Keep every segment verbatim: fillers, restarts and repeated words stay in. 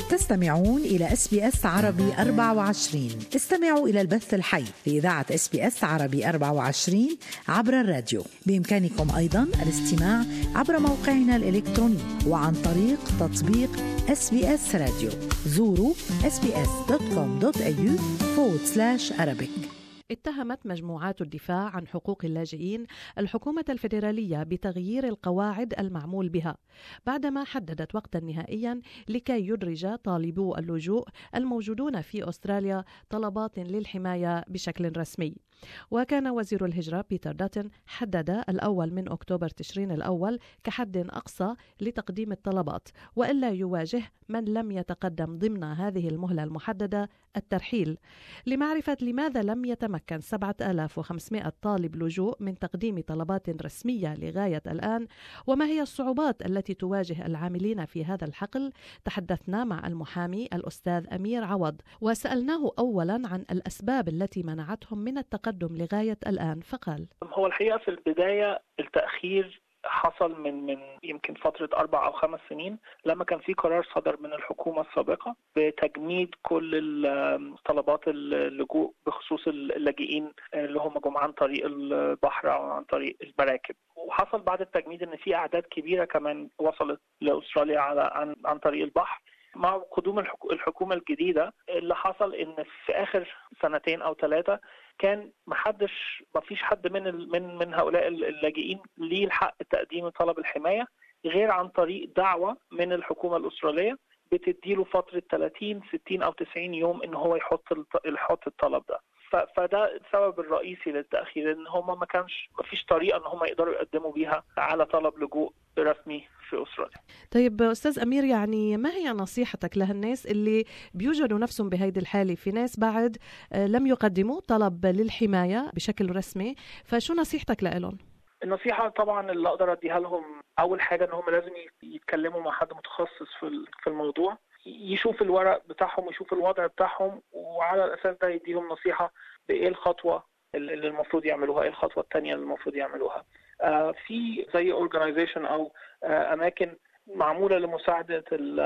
تستمعون إلى إس بي إس عربي أربعة وعشرين. استمعوا إلى البث الحي لإذاعة إس بي إس عربي أربعة وعشرين عبر الراديو. بإمكانكم أيضا الاستماع عبر موقعنا الإلكتروني وعن طريق تطبيق إس بي إس راديو. زوروا إس بي إس دوت كوم دوت إيه يو فورورد سلاش Arabic. اتهمت مجموعات الدفاع عن حقوق اللاجئين الحكومة الفيدرالية بتغيير القواعد المعمول بها بعدما حددت وقتا نهائيا لكي يدرج طالبو اللجوء الموجودون في أستراليا طلبات للحماية بشكل رسمي. وكان وزير الهجرة بيتر داتن حدد الأول من أكتوبر تشرين الأول كحد أقصى لتقديم الطلبات، وإلا يواجه من لم يتقدم ضمن هذه المهلة المحددة الترحيل. لمعرفة لماذا لم يتمكن سبعة آلاف وخمسمائة طالب لجوء من تقديم طلبات رسمية لغاية الآن، وما هي الصعوبات التي تواجه العاملين في هذا الحقل، تحدثنا مع المحامي الأستاذ أمير عوض وسألناه أولا عن الأسباب التي منعتهم من التقدم لغاية الآن. فقال: هو الحقيقة في البداية التأخير حصل من من يمكن فترة أربع أو خمس سنين، لما كان في قرار صدر من الحكومة السابقة بتجميد كل طلبات اللجوء بخصوص اللاجئين اللي هم جم عن طريق البحر أو عن طريق المراكب. وحصل بعد التجميد إن في أعداد كبيرة كمان وصلت لأستراليا على عن عن طريق البحر. مع قدوم الحكومة الجديدة اللي حصل إن في آخر سنتين أو ثلاثة كان محدش مفيش حد من من من هؤلاء اللاجئين ليه الحق تقديم طلب الحماية غير عن طريق دعوة من الحكومة الأسترالية بتديله فترة ثلاثين ستين أو تسعين يوم إن هو يحط يحط الطلب ده. فده السبب الرئيسي للتأخير، إن هم ما كانش مفيش طريقة إن هم يقدروا يقدموا بيها على طلب لجوء رسمي في أستراليا. طيب أستاذ أمير، يعني ما هي نصيحتك لهالناس اللي بيوجدوا نفسهم بهيدي الحالة؟ في ناس بعد لم يقدموا طلب للحماية بشكل رسمي، فشو نصيحتك لهم؟ النصيحة طبعا اللي أقدر أديها لهم، أول حاجة إن هم لازم يتكلموا مع حد متخصص في الموضوع، يشوف الورق بتاعهم ويشوف الوضع بتاعهم، وعلى الأساس ده يديهم نصيحة بإيه الخطوة اللي المفروض يعملوها، إيه الخطوة التانية اللي المفروض يعملوها. آه في زي organization أو آه أماكن معمولة لمساعدة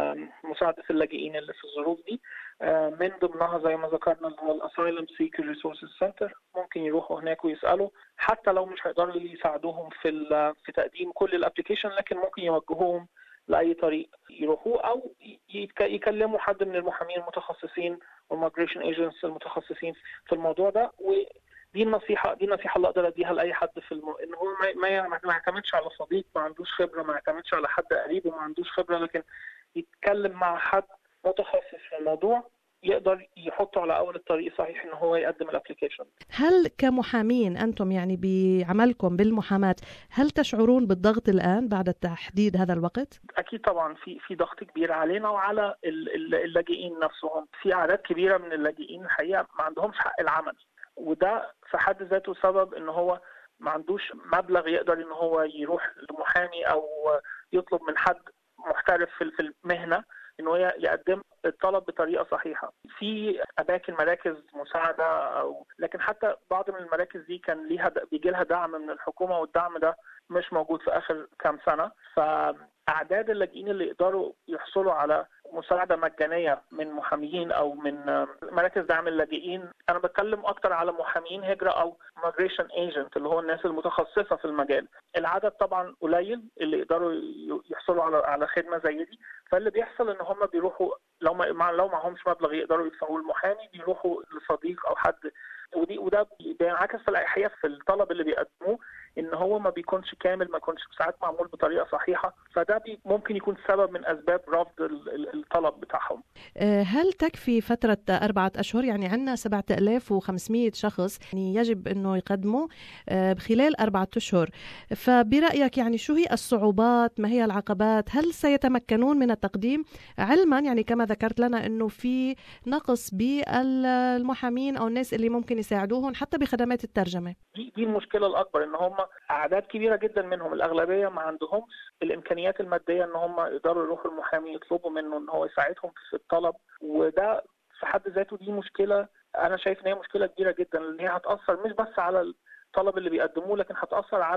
مساعدة اللاجئين اللي في الظروف دي، آه من ضمنها زي ما ذكرنا اللي هو الأسايلم سيكر ريسورسز سنتر. ممكن يروحوا هناك ويسألوا، حتى لو مش هيقدروا يساعدوهم في في تقديم كل الابليكيشن، لكن ممكن يوجهوهم لأي طريق يروحوه، أو يكلموا حد من المحامين المتخصصين والمايجريشن ايجنتس المتخصصين في الموضوع ده. ودي النصيحة دي النصيحة اللي أقدر أديها لأي حد في المو... إن هو ما ما يعتمدش على صديق ما عندوش خبرة، ما يعتمدش على حد قريب وما عندوش خبرة، لكن يتكلم مع حد متخصص في الموضوع يقدر يحطه على أول الطريق صحيح إن هو يقدم الابليكيشن. هل كمحامين أنتم يعني بعملكم بالمحاماة هل تشعرون بالضغط الآن بعد تحديد هذا الوقت؟ أكيد طبعا في في ضغط كبير علينا وعلى اللاجئين نفسهم. في أعداد كبيرة من اللاجئين الحقيقة ما عندهمش حق العمل، وده في حد ذاته سبب إن هو ما عندوش مبلغ يقدر إن هو يروح لمحامي أو يطلب من حد محترف في المهنة إن هو يقدم الطلب بطريقة صحيحة. في أماكن مراكز مساعدة، أو لكن حتى بعض من المراكز دي كان ليها بيجي لها دعم من الحكومة، والدعم ده مش موجود في آخر كام سنة. فأعداد اللاجئين اللي يقدروا يحصلوا على مساعدة مجانية من محاميين أو من مراكز دعم اللاجئين، أنا بتكلم أكتر على محامين هجرة أو migration agent اللي هو الناس المتخصصة في المجال. العدد طبعا قليل اللي يقدروا يحصلوا على على خدمة زي دي. فاللي بيحصل إن هم بيروحوا لو ما لو معهمش مبلغ يقدروا يدفعوه المحامي، بيروحوا لصديق أو حد، ودي وده بينعكس في الحقيقة في الطلب اللي بيقدموه إن هو ما بيكونش كامل، ما يكونش ساعات معمول بطريقة صحيحة. فده ممكن يكون سبب من أسباب رفض الطلب بتاعهم. هل تكفي فترة أربعة أشهر؟ يعني عندنا سبعة آلاف وخمسمائة شخص يعني يجب أنه يقدموا خلال أربعة أشهر. فبرأيك يعني شو هي الصعوبات؟ ما هي العقبات؟ هل سيتمكنون من التقديم؟ علما يعني كما ذكرت لنا أنه في نقص بالمحامين أو الناس اللي ممكن يساعدوهم حتى بخدمات الترجمة. دي, دي المشكلة الأكبر، إن هم أعداد كبيرة جدا منهم الأغلبية ما عندهمش الإمكانيات المادية إن هم يقدروا يروحوا المحامي يطلبوا منه إن هو يساعدهم في الطلب. وده في حد ذاته دي مشكلة أنا شايف إن هي مشكلة كبيرة جدا، لأن هي هتأثر مش بس على الطلب اللي بيقدموه، لكن هتأثر على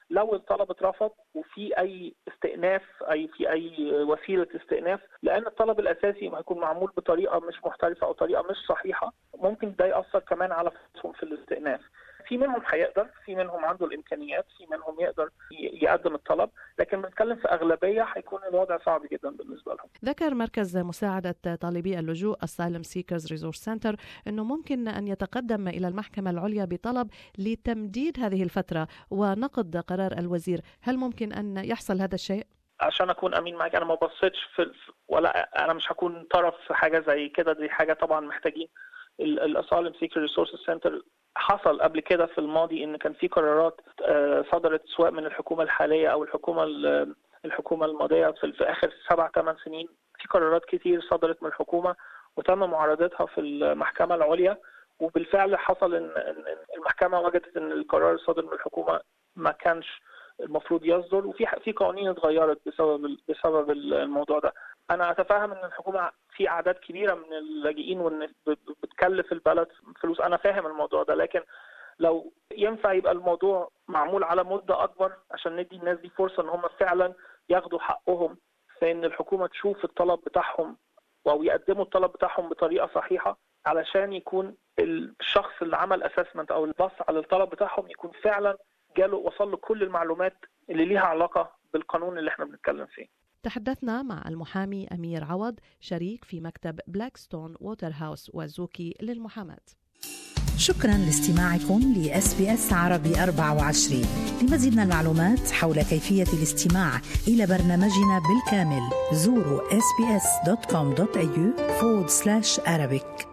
لو الطلب اترفض وفي اي استئناف اي في اي وسيله استئناف، لان الطلب الاساسي هيكون معمول بطريقه مش محترفه او طريقه مش صحيحه، ممكن ده ياثر كمان على فرصهم في الاستئناف. في منهم هيقدر، في منهم عنده الامكانيات، في منهم يقدر يقدم الطلب، لكن بنتكلم في اغلبيه هيكون الوضع صعب جدا بالنسبه لهم. ذكر مركز مساعده طالبي اللجوء Asylum Seekers Resource Center انه ممكن ان يتقدم الى المحكمه العليا بطلب لتمديد هذه الفتره ونقض قرار الوزير. هل ممكن ان يحصل هذا الشيء؟ عشان اكون امين معاك، انا ما بصيتش في ولا انا مش هكون طرف في حاجه زي كده. دي حاجه طبعا محتاجين الاسالم سيكر ريسورس سنتر. حصل قبل كده في الماضي ان كان في قرارات صدرت سواء من الحكومه الحاليه او الحكومه الحكومه الماضيه في اخر سبع ثمان سنين، في قرارات كتير صدرت من الحكومه وتم معارضتها في المحكمه العليا، وبالفعل حصل ان المحكمه وجدت ان القرار الصادر من الحكومه ما كانش المفروض يصدر، وفي في قوانين اتغيرت بسبب بسبب الموضوع ده. انا اتفهم ان الحكومه في اعداد كبيره من اللاجئين وان بتكلف البلد فلوس، انا فاهم الموضوع ده، لكن لو ينفع يبقى الموضوع معمول على مده اكبر عشان ندي الناس دي فرصه ان هم فعلا ياخدوا حقهم، فان الحكومه تشوف الطلب بتاعهم او يقدموا الطلب بتاعهم بطريقه صحيحه، علشان يكون الشخص اللي عمل اسسمنت او اللي بص على الطلب بتاعهم يكون فعلا جاله وصل له كل المعلومات اللي ليها علاقه بالقانون اللي احنا بنتكلم فيه. تحدثنا مع المحامي أمير عوض، شريك في مكتب بلاكستون ووترهاوس وزوكي للمحاماة. شكرا لاستماعكم ل إس بي إس عربي أربعة وعشرين. لمزيد من المعلومات حول كيفية الاستماع إلى برنامجنا بالكامل زوروا إس بي إس دوت كوم دوت إيه يو forward slash Arabic.